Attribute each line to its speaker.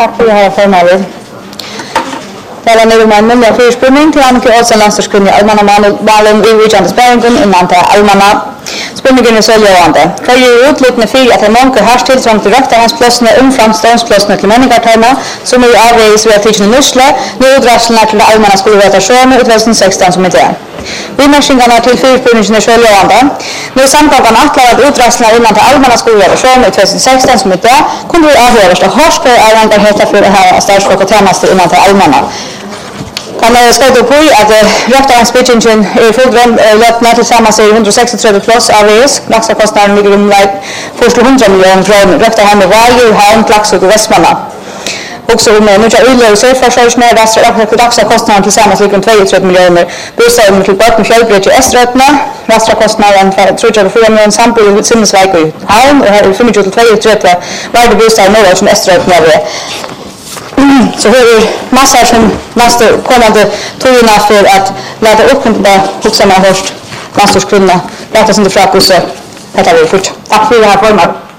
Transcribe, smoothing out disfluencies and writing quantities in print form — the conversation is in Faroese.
Speaker 1: Tack för det här förmånen. Det var nu med muntliga förspurning till Annika Olsson landslagskunnig allmänna malen i Vijandsbergen innan det allmänna spurningen är så lovande. För ju utlutna fyra att många har tilltrång till röktarhansplatserna umfram ståndsplatserna till männigartarna som är avvägs vid att nysla nu utrastlarna till det allmänna skolvätarsjöne i 2016 som är det. Vimärsningarna till fyrspurningen är så lovande. Nu samtalen attlar att utrastlarna innan det allmänna skolvätarsjöne i 2016 som är det kunde vi avgöras att harskor är heta för det här stadsfolk och tjänster innan det allmänna. Kan man skriva upp i att röktarhanspitchingen är fullgrund löpna tillsammans i 136 plus AVS. Laxakostnaden ligger först 100 miljoner kronor. Röktarhan med varje hamn, Laxvik och Västmanland. Också med nya utlöser försörjning Laxakostnaden tillsammans ligger 22 miljoner. Bostäder till Bötmen Fjällbridge i Eströtna. Laxakostnaden för 34 miljoner samtidigt i Simnesväg i Havn. Och här är 25-22 varje bostad i norra som Eströtna är. Så här är massor som nästa kommande togerna för att lära upp det också med hörst landslagskunna. Lära sig inte fråga så detta vi fort. Tack för det här format.